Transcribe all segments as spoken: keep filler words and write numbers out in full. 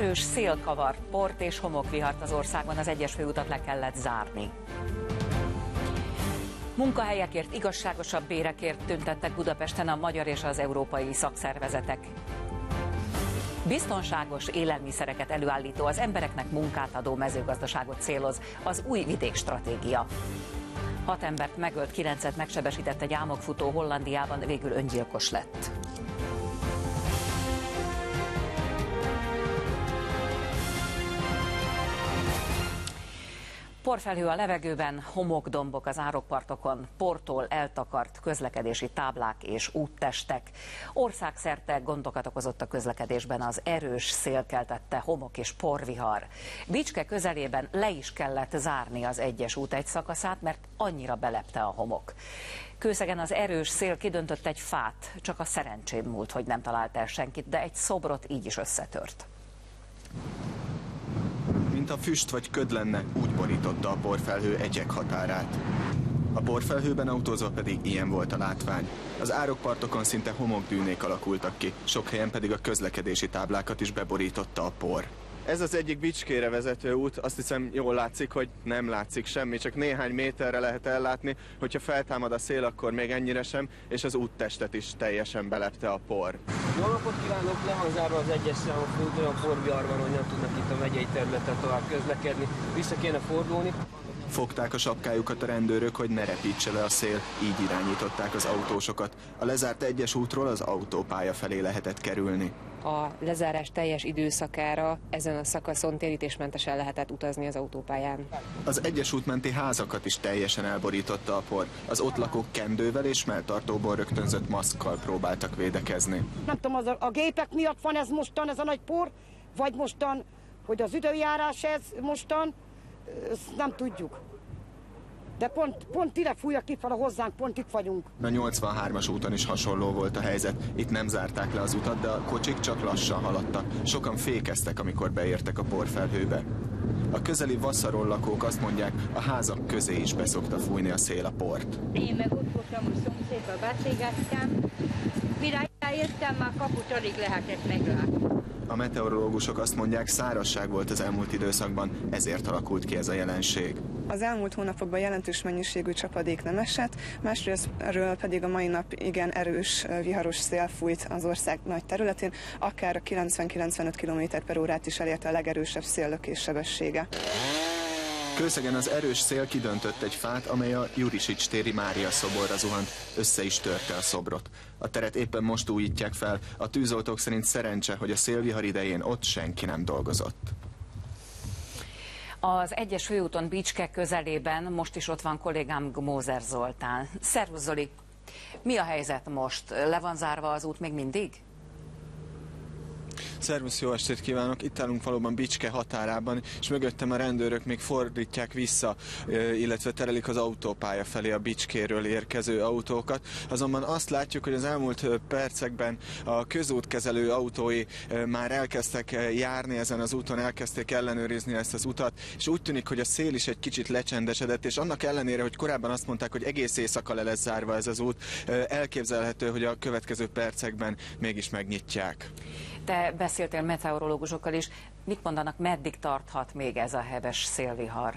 Erős szél kavart port és homokvihart az országban, az egyes főutat le kellett zárni. Munkahelyekért, igazságosabb bérekért tüntettek Budapesten a magyar és az európai szakszervezetek. Biztonságos élelmiszereket előállító, az embereknek munkát adó mezőgazdaságot céloz az új vidékstratégia. Hat embert megölt, kilencet megsebesített egy álmokfutó Hollandiában, végül öngyilkos lett. Porfelhő a levegőben, homokdombok az árokpartokon, portól eltakart közlekedési táblák és úttestek. Országszerte gondokat okozott a közlekedésben az erős szél keltette homok és porvihar. Bicske közelében le is kellett zárni az egyes út egy szakaszát, mert annyira belepte a homok. Kőszegen az erős szél kidöntött egy fát, csak a szerencsém múlt, hogy nem talált el senkit, de egy szobrot így is összetört. Mint a füst vagy köd lenne, úgy borította a porfelhő egyek határát. A porfelhőben autózva pedig ilyen volt a látvány. Az árokpartokon szinte homokdűnék alakultak ki, sok helyen pedig a közlekedési táblákat is beborította a por. Ez az egyik Bicskére vezető út, azt hiszem jól látszik, hogy nem látszik semmi, csak néhány méterre lehet ellátni, hogyha feltámad a szél, akkor még ennyire sem, és az úttestet is teljesen belepte a por. Jó napot kívánok, le van zárva az egyes számú főút, olyan porvihar van, hogy nem tudnak itt a megyei területen tovább közlekedni, vissza kéne fordulni. Fogták a sapkájukat a rendőrök, hogy ne repítse le a szél, így irányították az autósokat. A lezárt egyes útról az autópálya felé lehetett kerülni. A lezárás teljes időszakára ezen a szakaszon térítésmentesen lehetett utazni az autópályán. Az egyes út menti házakat is teljesen elborította a por. Az ott lakók kendővel és melltartóból rögtönzött maszkkal próbáltak védekezni. Nem tudom, az a, a gépek miatt van ez mostan, ez a nagy por, vagy mostan, hogy az időjárás ez mostan, ezt nem tudjuk. De pont, pont ide fújja kifele hozzánk, pont itt vagyunk. A nyolcvanhármas úton is hasonló volt a helyzet. Itt nem zárták le az utat, de a kocsik csak lassan haladtak. Sokan fékeztek, amikor beértek a porfelhőbe. A közeli Vasszaron lakók azt mondják, a házak közé is beszokta fújni a szél a port. Én meg ott voltam a szomszédba, beszélgettem. Mire értem, már kaput alig lehetett meglátni. A meteorológusok azt mondják, szárazság volt az elmúlt időszakban, ezért alakult ki ez a jelenség. Az elmúlt hónapokban jelentős mennyiségű csapadék nem esett, másrésztről pedig a mai nap igen erős viharos szél fújt az ország nagy területén, akár a kilencven-kilencvenöt kilométer per órát is elérte a legerősebb széllökés sebessége. Kőszegen az erős szél kidöntött egy fát, amely a Jurisics téri Mária szoborra zuhant, össze is törte a szobrot. A teret éppen most újítják fel, a tűzoltók szerint szerencse, hogy a szélvihar idején ott senki nem dolgozott. Az egyes főúton Bicske közelében most is ott van kollégám Gmózer Zoltán. Szervusz Zoli! Mi a helyzet most? Le van zárva az út még mindig? Szervusz, jó estét kívánok! Itt állunk valóban Bicske határában, és mögöttem a rendőrök még fordítják vissza, illetve terelik az autópálya felé a Bicskéről érkező autókat. Azonban azt látjuk, hogy az elmúlt percekben a közútkezelő autói már elkezdtek járni ezen az úton, elkezdték ellenőrizni ezt az utat, és úgy tűnik, hogy a szél is egy kicsit lecsendesedett, és annak ellenére, hogy korábban azt mondták, hogy egész éjszaka le lesz zárva ez az út, elképzelhető, hogy a következő percekben mégis megnyitják. Te beszéltél meteorológusokkal is. Mit mondanak, meddig tarthat még ez a heves szélvihar?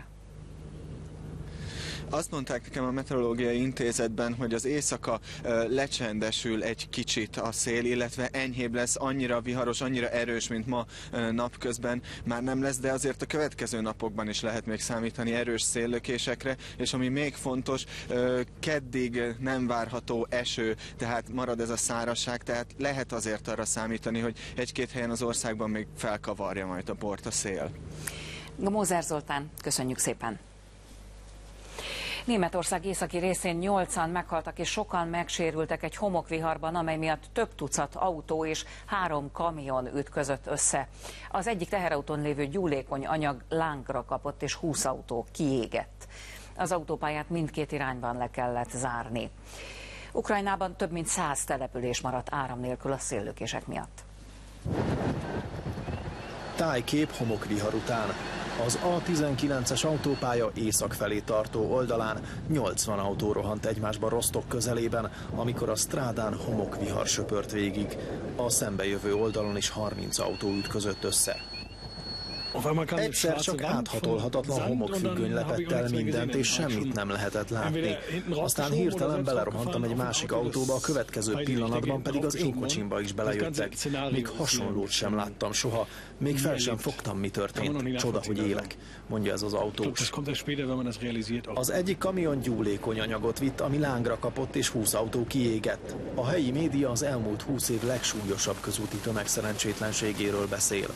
Azt mondták nekem a Meteorológiai Intézetben, hogy az éjszaka lecsendesül egy kicsit a szél, illetve enyhébb lesz, annyira viharos, annyira erős, mint ma napközben már nem lesz, de azért a következő napokban is lehet még számítani erős széllökésekre, és ami még fontos, keddig nem várható eső, tehát marad ez a szárazság, tehát lehet azért arra számítani, hogy egy-két helyen az országban még felkavarja majd a port a szél. Gmózer Zoltán, köszönjük szépen! Németország északi részén nyolcan meghaltak és sokan megsérültek egy homokviharban, amely miatt több tucat autó és három kamion ütközött össze. Az egyik teherautón lévő gyúlékony anyag lángra kapott és húsz autó kiégett. Az autópályát mindkét irányban le kellett zárni. Ukrajnában több mint száz település maradt áram nélkül a széllökések miatt. Tájkép homokvihar után. Az A tizenkilences autópálya észak felé tartó oldalán nyolcvan autó rohant egymásba Rostok közelében, amikor a strádán homokvihar söpört végig. A szembejövő oldalon is harminc autó ütközött össze. Egyszer csak áthatolhatatlan homokfüggöny lepett el mindent, és semmit nem lehetett látni. Aztán hirtelen belerohantam egy másik autóba, a következő pillanatban pedig az én kocsimba is belejöttek. Még hasonlót sem láttam soha, még fel sem fogtam, mi történt. Csoda, hogy élek, mondja ez az autós. Az egyik kamion gyúlékony anyagot vitt, ami lángra kapott, és húsz autó kiégett. A helyi média az elmúlt húsz év legsúlyosabb közúti tömegszerencsétlenségéről beszél.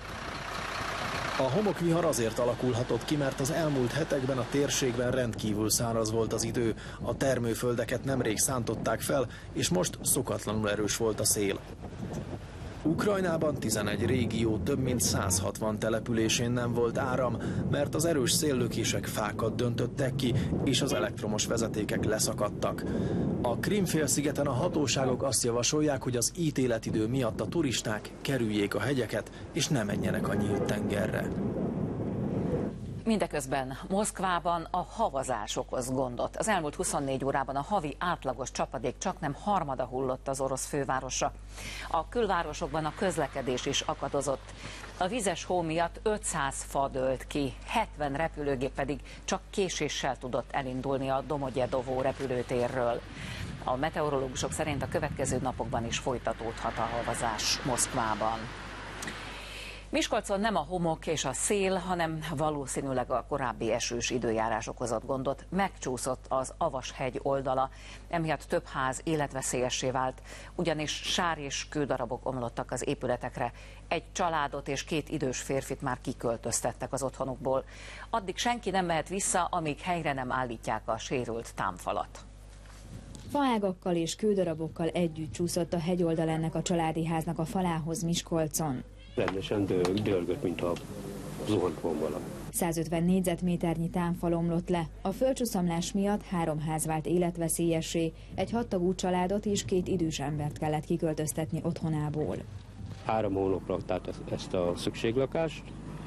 A homokvihar azért alakulhatott ki, mert az elmúlt hetekben a térségben rendkívül száraz volt az idő, a termőföldeket nemrég szántották fel, és most szokatlanul erős volt a szél. Ukrajnában tizenegy régió több mint száz hatvan településén nem volt áram, mert az erős széllökések fákat döntöttek ki, és az elektromos vezetékek leszakadtak. A Krím-félszigeten a hatóságok azt javasolják, hogy az ítéletidő miatt a turisták kerüljék a hegyeket, és ne menjenek a nyílt tengerre. Mindeközben Moszkvában a havazás okoz gondot. Az elmúlt huszonnégy órában a havi átlagos csapadék csaknem harmada hullott az orosz fővárosra. A külvárosokban a közlekedés is akadozott. A vizes hó miatt ötszáz fa dőlt ki, hetven repülőgép pedig csak késéssel tudott elindulni a Domogyedovó repülőtérről. A meteorológusok szerint a következő napokban is folytatódhat a havazás Moszkvában. Miskolcon nem a homok és a szél, hanem valószínűleg a korábbi esős időjárás okozott gondot. Megcsúszott az Avashegy oldala, emiatt több ház életveszélyessé vált, ugyanis sár és kődarabok omlottak az épületekre. Egy családot és két idős férfit már kiköltöztettek az otthonukból. Addig senki nem mehet vissza, amíg helyre nem állítják a sérült támfalat. Faágakkal és kődarabokkal együtt csúszott a hegyoldal ennek a családi háznak a falához Miskolcon. Rendesen dőlgött, mint a zuhant volna. százötven négyzetméternyi támfal omlott le. A földcsúszamlás miatt három ház vált életveszélyessé, egy hattagú családot és két idős embert kellett kiköltöztetni otthonából. Három hónapra tehát ezt a szükséglakást,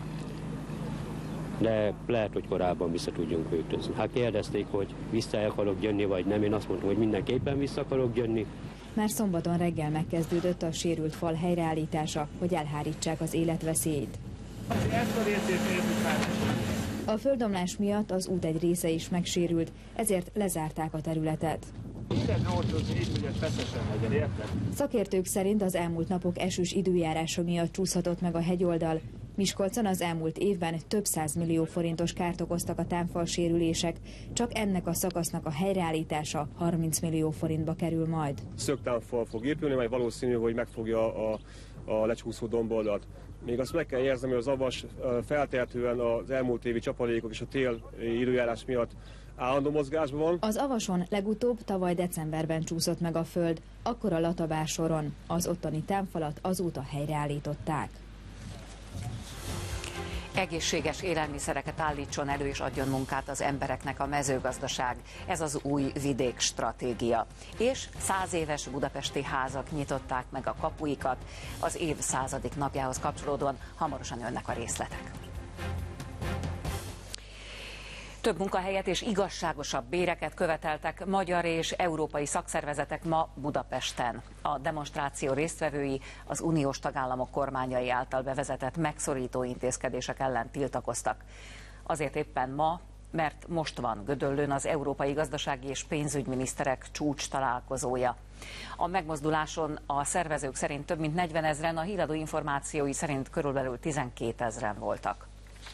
de lehet, hogy korábban vissza tudjunk költözni. Hát kérdezték, hogy vissza akarok jönni, vagy nem. Én azt mondtam, hogy mindenképpen vissza akarok jönni. Már szombaton reggel megkezdődött a sérült fal helyreállítása, hogy elhárítsák az életveszélyt. A földomlás miatt az út egy része is megsérült, ezért lezárták a területet. Szakértők szerint az elmúlt napok esős időjárása miatt csúszhatott meg a hegyoldal. Miskolcon az elmúlt évben több száz millió forintos kárt okoztak a támfal sérülések, csak ennek a szakasznak a helyreállítása harminc millió forintba kerül majd. Szögtámfal fog épülni, majd valószínű, hogy megfogja a, a lecsúszó domboldalt. Még azt meg kell érzem, hogy az Avas feltehetően az elmúlt évi csapadékok és a tél időjárás miatt állandó mozgásban van. Az Avason legutóbb tavaly decemberben csúszott meg a föld, akkor a Latabársoron. Az ottani támfalat azóta helyreállították. Egészséges élelmiszereket állítson elő és adjon munkát az embereknek a mezőgazdaság. Ez az új vidékstratégia. És száz éves budapesti házak nyitották meg a kapuikat. Az év századik napjához kapcsolódóan hamarosan jönnek a részletek. Több munkahelyet és igazságosabb béreket követeltek magyar és európai szakszervezetek ma Budapesten. A demonstráció résztvevői az uniós tagállamok kormányai által bevezetett megszorító intézkedések ellen tiltakoztak. Azért éppen ma, mert most van Gödöllőn az európai gazdasági és pénzügyminiszterek csúcs találkozója. A megmozduláson a szervezők szerint több mint negyvenezren, a híradó információi szerint körülbelül tizenkétezren voltak.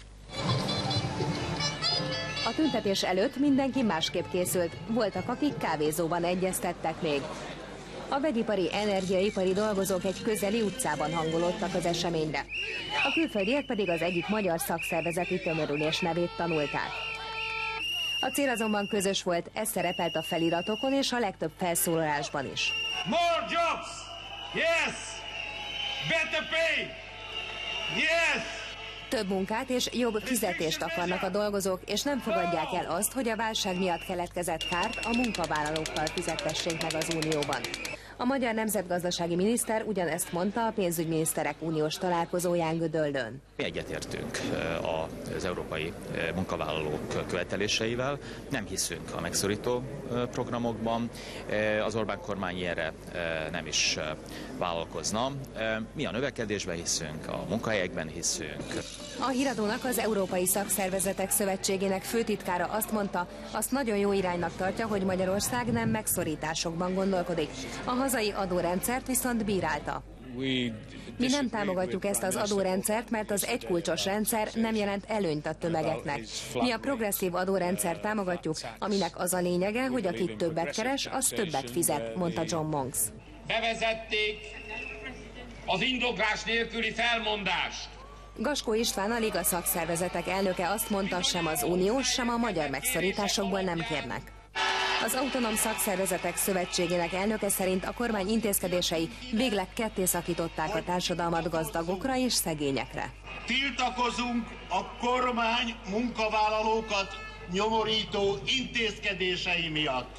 A tüntetés előtt mindenki másképp készült. Voltak, akik kávézóban egyeztettek még. A vegyipari, energiaipari dolgozók egy közeli utcában hangolódtak az eseményre. A külföldiek pedig az egyik magyar szakszervezeti tömörülés nevét tanulták. A cél azonban közös volt, ez szerepelt a feliratokon és a legtöbb felszólalásban is. More jobs! Yes! Better pay! Yes! Több munkát és jobb fizetést akarnak a dolgozók, és nem fogadják el azt, hogy a válság miatt keletkezett kárt a munkavállalókkal fizettessék meg az Unióban. A magyar nemzetgazdasági miniszter ugyanezt mondta a pénzügyminiszterek uniós találkozóján Gödöllőn. Mi egyetértünk az európai munkavállalók követeléseivel, nem hiszünk a megszorító programokban, az Orbán kormány ilyenre nem is vállalkozna. Mi a növekedésben hiszünk, a munkahelyekben hiszünk. A híradónak az Európai Szakszervezetek Szövetségének főtitkára azt mondta, azt nagyon jó iránynak tartja, hogy Magyarország nem megszorításokban gondolkodik. A hazai adórendszert viszont bírálta. Mi nem támogatjuk ezt az adórendszert, mert az egykulcsos rendszer nem jelent előnyt a tömegeknek. Mi a progresszív adórendszert támogatjuk, aminek az a lényege, hogy aki többet keres, az többet fizet, mondta John Monks. Bevezették az indoklás nélküli felmondást. Gaskó István, a Liga Szakszervezetek elnöke azt mondta, sem az uniós, sem a magyar megszorításokból nem kérnek. Az Autonóm Szakszervezetek Szövetségének elnöke szerint a kormány intézkedései végleg ketté szakították a társadalmat gazdagokra és szegényekre. Tiltakozunk a kormány munkavállalókat nyomorító intézkedései miatt.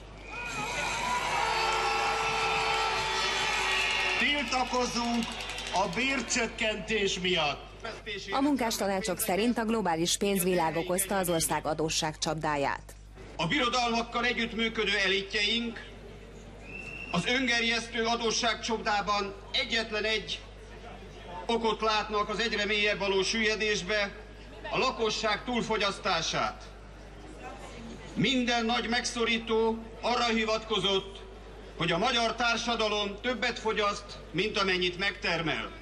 Tiltakozunk a bércsökkentés miatt. A munkástanácsok szerint a globális pénzvilág okozta az ország adósság csapdáját. A birodalmakkal együttműködő elitjeink az öngerjesztő adósságcsapdában egyetlen egy okot látnak az egyre mélyebb való süllyedésbe, a lakosság túlfogyasztását. Minden nagy megszorító arra hivatkozott, hogy a magyar társadalom többet fogyaszt, mint amennyit megtermel.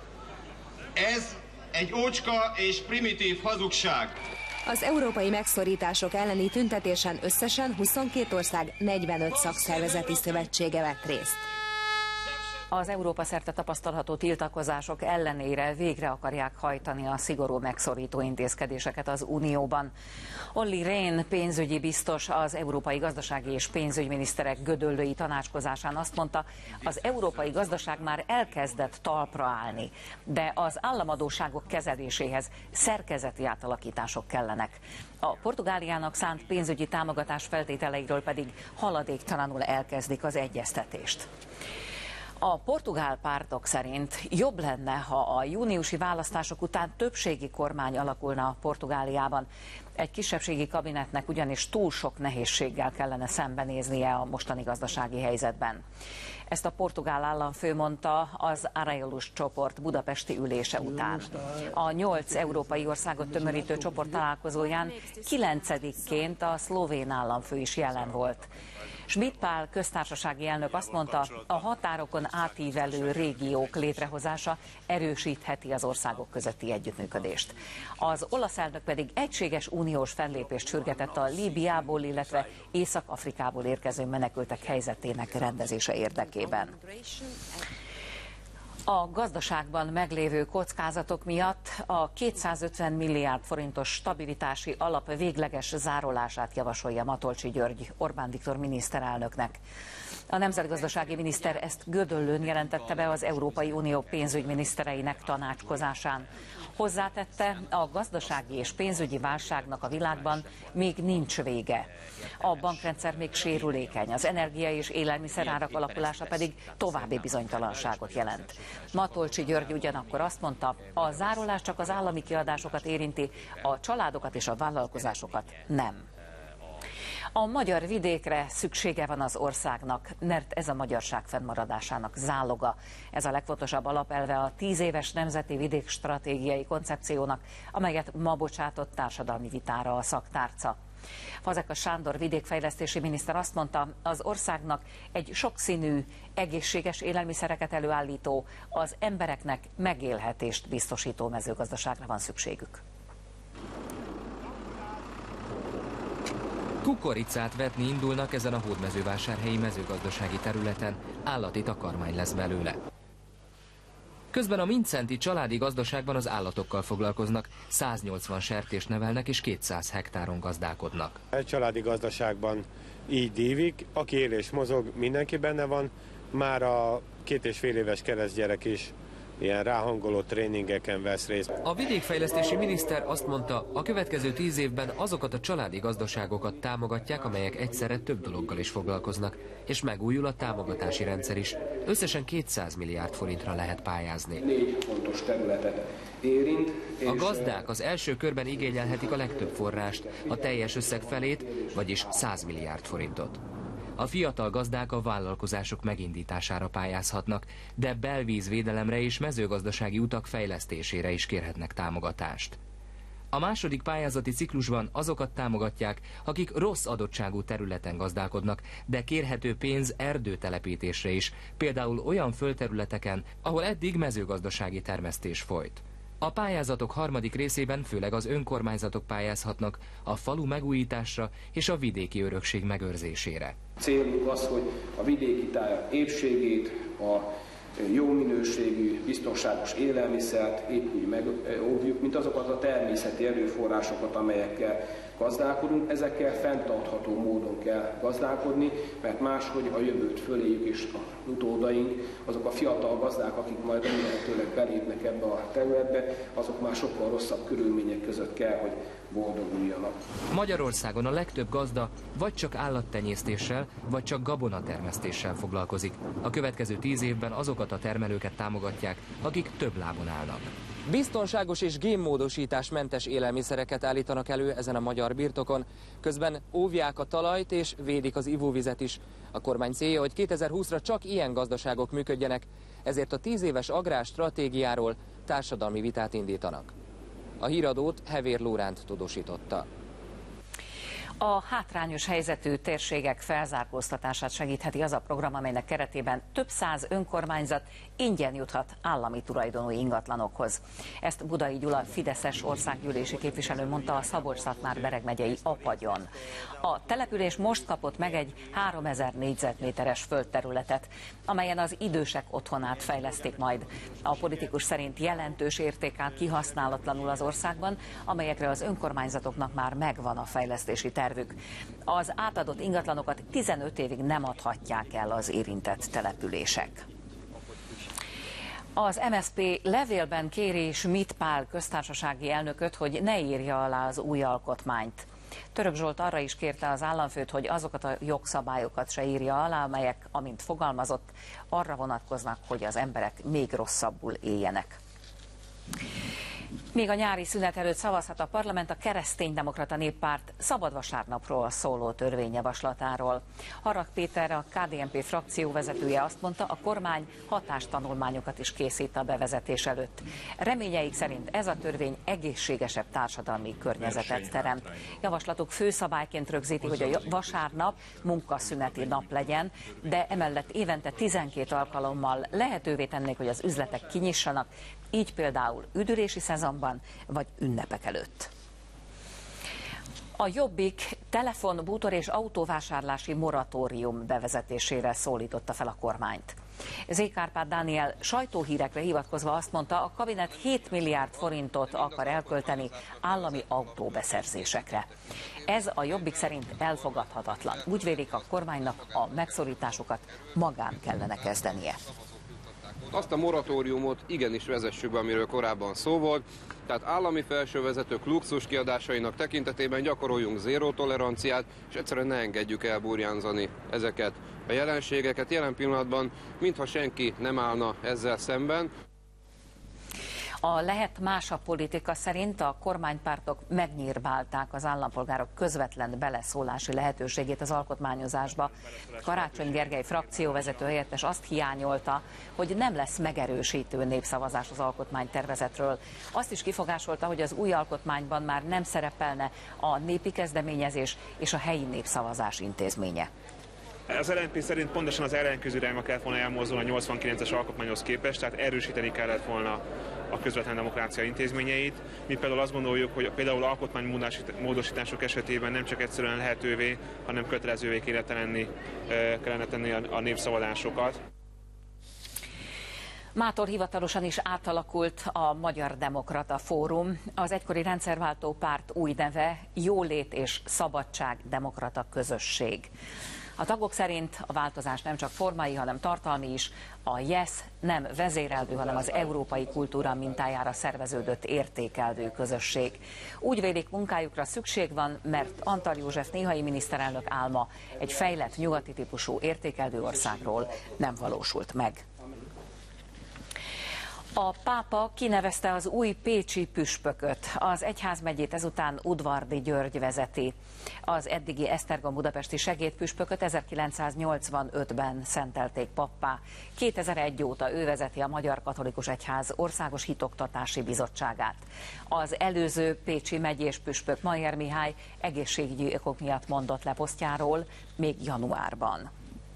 Ez egy ócska és primitív hazugság. Az európai megszorítások elleni tüntetésen összesen huszonkét ország negyvenöt szakszervezeti szövetsége vett részt. Az Európa szerte tapasztalható tiltakozások ellenére végre akarják hajtani a szigorú megszorító intézkedéseket az Unióban. Olli Rehn pénzügyi biztos az európai gazdasági és pénzügyminiszterek gödöllői tanácskozásán azt mondta, az európai gazdaság már elkezdett talpra állni, de az államadósságok kezeléséhez szerkezeti átalakítások kellenek. A Portugáliának szánt pénzügyi támogatás feltételeiről pedig haladéktalanul elkezdik az egyeztetést. A portugál pártok szerint jobb lenne, ha a júniusi választások után többségi kormány alakulna Portugáliában. Egy kisebbségi kabinetnek ugyanis túl sok nehézséggel kellene szembenéznie a mostani gazdasági helyzetben. Ezt a portugál államfő mondta az Arraiolus csoport budapesti ülése után. A nyolc európai országot tömörítő csoport találkozóján kilencedikként a szlovén államfő is jelen volt. Schmidt Pál köztársasági elnök azt mondta, a határokon átívelő régiók létrehozása erősítheti az országok közötti együttműködést. Az olasz elnök pedig egységes uniós fellépést sürgetett a Líbiából, illetve Észak-Afrikából érkező menekültek helyzetének rendezése érdekében. A gazdaságban meglévő kockázatok miatt a kétszázötven milliárd forintos stabilitási alap végleges zárolását javasolja Matolcsy György Orbán Viktor miniszterelnöknek. A nemzetgazdasági miniszter ezt Gödöllőn jelentette be az Európai Unió pénzügyminisztereinek tanácskozásán. Hozzátette, a gazdasági és pénzügyi válságnak a világban még nincs vége. A bankrendszer még sérülékeny, az energia és élelmiszerárak alakulása pedig további bizonytalanságot jelent. Matolcsy György ugyanakkor azt mondta, a zárolás csak az állami kiadásokat érinti, a családokat és a vállalkozásokat nem. A magyar vidékre szüksége van az országnak, mert ez a magyarság fennmaradásának záloga. Ez a legfontosabb alapelve a tíz éves nemzeti vidékstratégiai koncepciónak, amelyet ma bocsátott társadalmi vitára a szaktárca. Fazekas Sándor vidékfejlesztési miniszter azt mondta, az országnak egy sokszínű, egészséges élelmiszereket előállító, az embereknek megélhetést biztosító mezőgazdaságra van szükségük. Kukoricát vetni indulnak ezen a hódmezővásárhelyi mezőgazdasági területen, állati takarmány lesz belőle. Közben a Mindszenty családi gazdaságban az állatokkal foglalkoznak, száznyolcvan sertést nevelnek és kétszáz hektáron gazdálkodnak. Egy családi gazdaságban így dívik, aki él és mozog, mindenki benne van, már a két és fél éves keresztgyerek is ilyen ráhangoló tréningeken vesz részt. A vidékfejlesztési miniszter azt mondta, a következő tíz évben azokat a családi gazdaságokat támogatják, amelyek egyszerre több dologgal is foglalkoznak, és megújul a támogatási rendszer is. Összesen kétszáz milliárd forintra lehet pályázni. Négy fontos területet érint. A gazdák az első körben igényelhetik a legtöbb forrást, a teljes összeg felét, vagyis száz milliárd forintot. A fiatal gazdák a vállalkozások megindítására pályázhatnak, de belvízvédelemre és mezőgazdasági utak fejlesztésére is kérhetnek támogatást. A második pályázati ciklusban azokat támogatják, akik rossz adottságú területen gazdálkodnak, de kérhető pénz erdőtelepítésre is, például olyan földterületeken, ahol eddig mezőgazdasági termesztés folyt. A pályázatok harmadik részében főleg az önkormányzatok pályázhatnak a falu megújításra és a vidéki örökség megőrzésére. Célunk az, hogy a vidéki tájak épségét, a jó minőségű, biztonságos élelmiszert épp úgy megóvjuk, mint azokat a természeti erőforrásokat, amelyekkel gazdálkodunk. Ezekkel fenntartható módon kell gazdálkodni, mert máshogy a jövőt föléjük és a utódaink, azok a fiatal gazdák, akik majd remélhetőleg belépnek ebbe a területbe, azok már sokkal rosszabb körülmények között kell, hogy boldoguljanak. Magyarországon a legtöbb gazda vagy csak állattenyésztéssel, vagy csak gabonatermesztéssel foglalkozik. A következő tíz évben azokat a termelőket támogatják, akik több lábon állnak. Biztonságos és génmódosításmentes élelmiszereket állítanak elő ezen a magyar birtokon, közben óvják a talajt és védik az ivóvizet is. A kormány célja, hogy kétezer-húszra csak ilyen gazdaságok működjenek, ezért a tíz éves agrárstratégiáról társadalmi vitát indítanak. A híradót Hevér Lóránt tudósította. A hátrányos helyzetű térségek felzárkóztatását segítheti az a program, amelynek keretében több száz önkormányzat ingyen juthat állami tulajdonú ingatlanokhoz. Ezt Budai Gyula fideszes országgyűlési képviselő mondta a Szabolcs-Szatmár-Bereg megyei Apagyon. A település most kapott meg egy háromezer négyzetméteres földterületet, amelyen az idősek otthonát fejlesztik majd. A politikus szerint jelentős érték áll kihasználatlanul az országban, amelyekre az önkormányzatoknak már megvan a fejlesztési tervük. Az átadott ingatlanokat tizenöt évig nem adhatják el az érintett települések. Az em es zé pé levélben kéri Schmidt Pál köztársasági elnököt, hogy ne írja alá az új alkotmányt. Török Zsolt arra is kérte az államfőt, hogy azokat a jogszabályokat se írja alá, amelyek, amint fogalmazott, arra vonatkoznak, hogy az emberek még rosszabbul éljenek. Még a nyári szünet előtt szavazhat a parlament a Kereszténydemokrata Néppárt Szabad Vasárnapról szóló törvényjavaslatáról. Harag Péter, a ká dé en pé frakció vezetője azt mondta, a kormány hatástanulmányokat is készít a bevezetés előtt. Reményeik szerint ez a törvény egészségesebb társadalmi környezetet teremt. Javaslatuk főszabályként rögzíti, hogy a vasárnap munkaszüneti nap legyen, de emellett évente tizenkét alkalommal lehetővé tennék, hogy az üzletek kinyissanak, így például üdülési szezonban vagy ünnepek előtt. A Jobbik telefon, bútor és autóvásárlási moratórium bevezetésére szólította fel a kormányt. Zé. Árpád Dániel sajtóhírekre hivatkozva azt mondta, a kabinet hét milliárd forintot akar elkölteni állami autóbeszerzésekre. Ez a Jobbik szerint elfogadhatatlan. Úgy vélik, a kormánynak a megszorításokat magán kellene kezdenie. Azt a moratóriumot igenis vezessük be, amiről korábban szó volt, tehát állami felsővezetők luxus kiadásainak tekintetében gyakoroljunk zéró toleranciát, és egyszerűen ne engedjük elburjánzani ezeket a jelenségeket. Jelen pillanatban, mintha senki nem állna ezzel szemben. A Lehet másabb politika szerint a kormánypártok megnyírbálták az állampolgárok közvetlen beleszólási lehetőségét az alkotmányozásba. Karácsony Gergely frakcióvezető helyettes azt hiányolta, hogy nem lesz megerősítő népszavazás az alkotmánytervezetről. Azt is kifogásolta, hogy az új alkotmányban már nem szerepelne a népi kezdeményezés és a helyi népszavazás intézménye. Az el en pé szerint pontosan az ellenkező irányba kellett volna elmozdulni a nyolcvankilences alkotmányhoz képest, tehát erősíteni kellett volna a közvetlen demokrácia intézményeit. Mi például azt gondoljuk, hogy például alkotmánymódosítások esetében nem csak egyszerűen lehetővé, hanem kötelezővé kellene tenni, kellene tenni a népszavazásokat. Mától hivatalosan is átalakult a Magyar Demokrata Fórum. Az egykori rendszerváltó párt új neve Jólét és Szabadság Demokrata Közösség. A tagok szerint a változás nem csak formai, hanem tartalmi is. A YES nem vezérelvű, hanem az európai kultúra mintájára szerveződött értékelvű közösség. Úgy vélik, munkájukra szükség van, mert Antall József néhai miniszterelnök álma egy fejlett nyugati típusú értékelvű országról nem valósult meg. A pápa kinevezte az új pécsi püspököt. Az egyházmegyét ezután Udvardy György vezeti. Az eddigi Esztergom budapesti segédpüspököt ezerkilencszáznyolcvanötben szentelték pappá. kétezer-egy óta ő vezeti a Magyar Katolikus Egyház Országos Hitoktatási Bizottságát. Az előző pécsi megyés püspök, Mayer Mihály egészségügyi okok miatt mondott le posztjáról még januárban.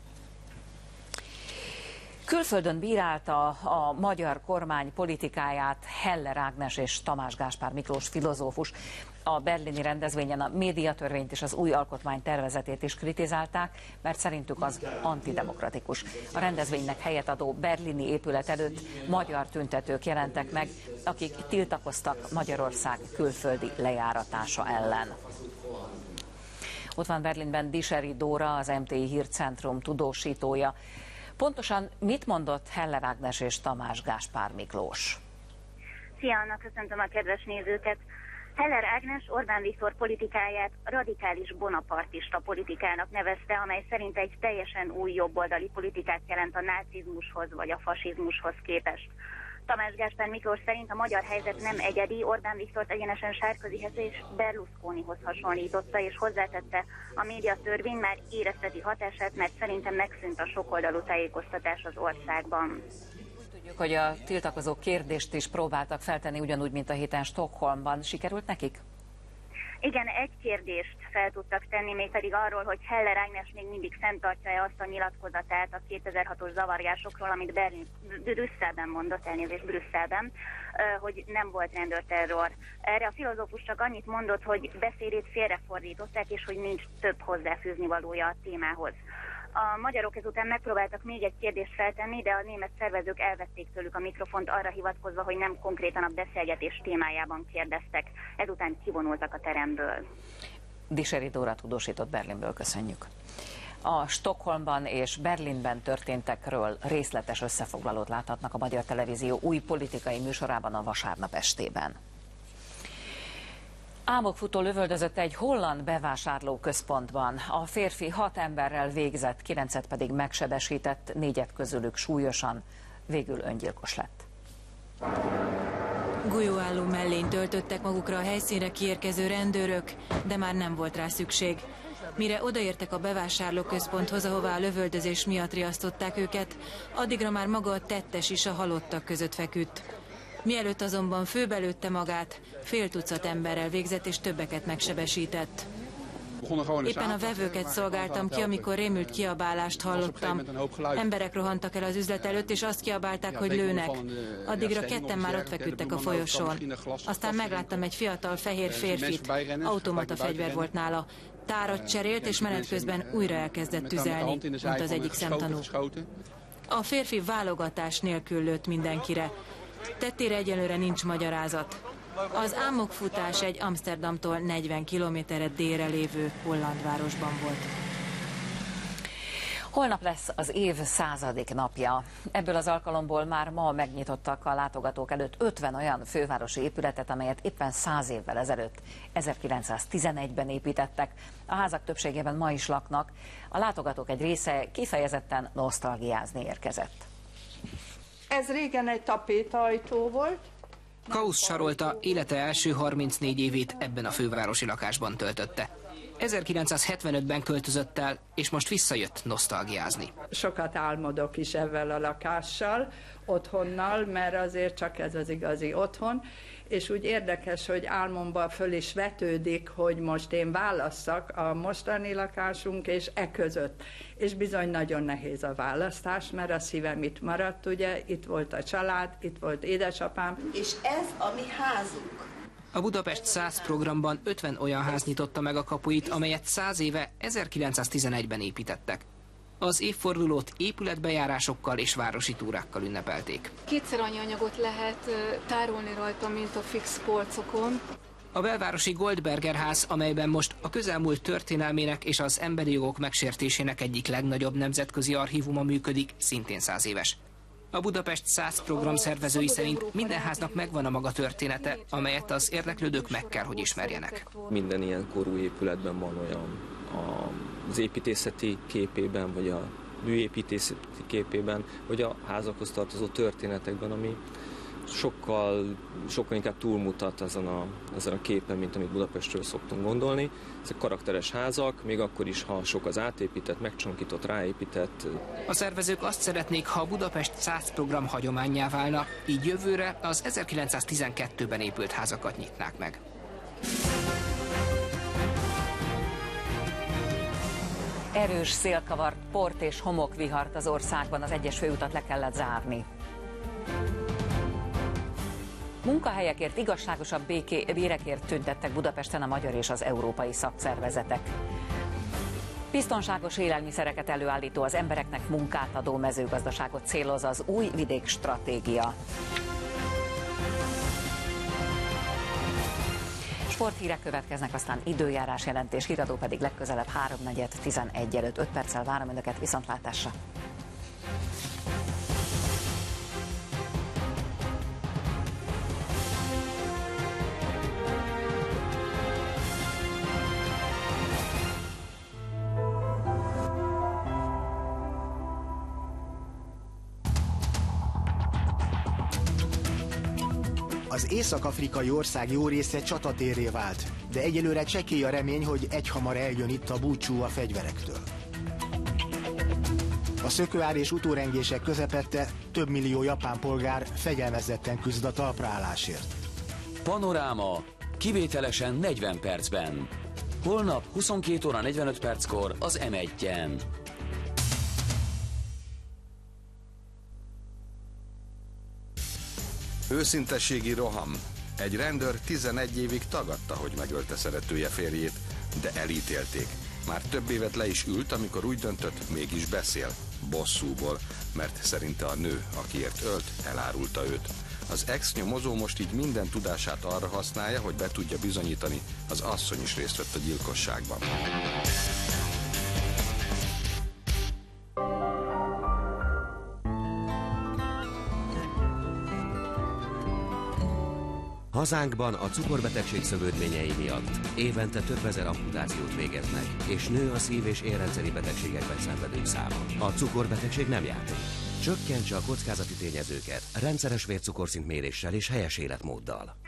Külföldön bírálta a magyar kormány politikáját Heller Ágnes és Tamás Gáspár Miklós filozófus. A berlini rendezvényen a médiatörvényt és az új alkotmány tervezetét is kritizálták, mert szerintük az antidemokratikus. A rendezvénynek helyet adó berlini épület előtt magyar tüntetők jelentek meg, akik tiltakoztak Magyarország külföldi lejáratása ellen. Ott van Berlinben Diseri Dóra, az em té i Hírcentrum tudósítója. Pontosan mit mondott Heller Ágnes és Tamás Gáspár Miklós? Szia, Anna, köszöntöm a kedves nézőket! Heller Ágnes Orbán Viktor politikáját radikális bonapartista politikának nevezte, amely szerint egy teljesen új jobboldali politikát jelent a nácizmushoz vagy a fasizmushoz képest. Tamás Gáspár Miklós szerint a magyar helyzet nem egyedi, Orbán Viktort egyenesen Sárközihez és Berlusconihoz hasonlította, és hozzátette, a médiatörvény már érezteti hatását, mert szerintem megszűnt a sokoldalú tájékoztatás az országban. Tudjuk, hogy a tiltakozók kérdést is próbáltak feltenni, ugyanúgy, mint a héten Stockholmban. Sikerült nekik? Igen, egy kérdést fel tudtak tenni, mégpedig arról, hogy Heller Ágnes még mindig fenntartja-e azt a nyilatkozatát a kétezer-hatos zavargásokról, amit Berlin, Brüsszelben mondott, elnézést Brüsszelben, hogy nem volt rendőrterror. Erre a filozófus csak annyit mondott, hogy beszédét félrefordították, és hogy nincs több hozzáfűzni valója a témához. A magyarok ezután megpróbáltak még egy kérdést feltenni, de a német szervezők elvették tőlük a mikrofont arra hivatkozva, hogy nem konkrétan a beszélgetés témájában kérdeztek. Ezután kivonultak a teremből. Diseri Dóra tudósított Berlinből, köszönjük. A Stockholmban és Berlinben történtekről részletes összefoglalót láthatnak a Magyar Televízió új politikai műsorában a vasárnap estében. Álmokfutó lövöldözött egy holland bevásárlóközpontban. A férfi hat emberrel végzett, kilencet pedig megsebesített, négyet közülük súlyosan, végül öngyilkos lett. Golyóálló mellényt töltöttek magukra a helyszínre kiérkező rendőrök, de már nem volt rá szükség. Mire odaértek a bevásárlóközponthoz, ahová a lövöldözés miatt riasztották őket, addigra már maga a tettes is a halottak között feküdt. Mielőtt azonban főbelőtte magát, fél tucat emberrel végzett és többeket megsebesített. Éppen a vevőket szolgáltam ki, amikor rémült kiabálást hallottam. Emberek rohantak el az üzlet előtt, és azt kiabálták, hogy lőnek. Addigra ketten már ott feküdtek a folyosón. Aztán megláttam egy fiatal fehér férfit, automata fegyver volt nála. Tárat cserélt, és menet közben újra elkezdett tüzelni, mondta az egyik szemtanú. A férfi válogatás nélkül lőtt mindenkire. Tettére egyelőre nincs magyarázat. Az álmokfutás egy Amsterdamtól negyven kilométerre délre lévő holland városban volt. Holnap lesz az év századik napja. Ebből az alkalomból már ma megnyitottak a látogatók előtt ötven olyan fővárosi épületet, amelyet éppen száz évvel ezelőtt, ezerkilencszáztizenegyben építettek. A házak többségében ma is laknak. A látogatók egy része kifejezetten nosztalgiázni érkezett. Ez régen egy tapétaajtó volt. Kausz Sarolta élete első harmincnégy évét ebben a fővárosi lakásban töltötte. ezerkilencszázhetvenötben költözött el, és most visszajött nosztalgiázni. Sokat álmodok is ezzel a lakással, otthonnal, mert azért csak ez az igazi otthon, és úgy érdekes, hogy álmomban föl is vetődik, hogy most én válasszak a mostani lakásunk és e között. És bizony nagyon nehéz a választás, mert a szívem itt maradt, ugye, itt volt a család, itt volt édesapám. És ez a mi házunk. A Budapest száz programban ötven olyan ház nyitotta meg a kapuit, amelyet száz éve ezerkilencszáztizenegyben építettek. Az évfordulót épületbejárásokkal és városi túrákkal ünnepelték. Kétszer annyi anyagot lehet tárolni rajta, mint a fix polcokon. A belvárosi Goldberger ház, amelyben most a közelmúlt történelmének és az emberi jogok megsértésének egyik legnagyobb nemzetközi archívuma működik, szintén száz éves. A Budapest száz program szervezői szerint minden háznak megvan a maga története, amelyet az érdeklődők meg kell, hogy ismerjenek. Minden ilyen korú épületben van olyan az építészeti képében, vagy a műépítészeti képében, vagy a házakhoz tartozó történetekben, ami sokkal, sokkal inkább túlmutat ezen a, ezen a képen, mint amit Budapestről szoktunk gondolni. Ezek karakteres házak, még akkor is, ha sok az átépített, megcsonkított, ráépített. A szervezők azt szeretnék, ha a Budapest száz program hagyománnyá válna, így jövőre az ezerkilencszáztizenkettőben épült házakat nyitnák meg. Erős szél kavart port és homokvihart az országban, az egyes főutat le kellett zárni. Munkahelyekért, igazságosabb béké, bérekért tüntettek Budapesten a magyar és az európai szakszervezetek. Biztonságos élelmiszereket előállító, az embereknek munkát adó mezőgazdaságot céloz az új vidékstratégia. Sporthírek következnek, aztán időjárás jelentés, híradó pedig legközelebb háromnegyed tizenegy előtt. öt perccel várom önöket, viszontlátásra! Az észak-afrikai ország jó része csatatérré vált, de egyelőre csekély a remény, hogy egyhamar eljön itt a búcsú a fegyverektől. A szökőár és utórengések közepette több millió japán polgár fegyelmezetten küzd a talpraállásért. Panoráma kivételesen negyven percben. Holnap huszonkét óra negyvenöt perckor az em egyen. Őszintességi roham. Egy rendőr tizenegy évig tagadta, hogy megölte szeretője férjét, de elítélték. Már több évet le is ült, amikor úgy döntött, mégis beszél. Bosszúból, mert szerinte a nő, akiért ölt, elárulta őt. Az ex-nyomozó most így minden tudását arra használja, hogy be tudja bizonyítani, az asszony is részt vett a gyilkosságban. Hazánkban a cukorbetegség szövődményei miatt évente több ezer amputációt végeznek, és nő a szív- és érrendszeri betegségekben szenvedők száma. A cukorbetegség nem játék. Csökkentse a kockázati tényezőket rendszeres vércukorszint méréssel és helyes életmóddal.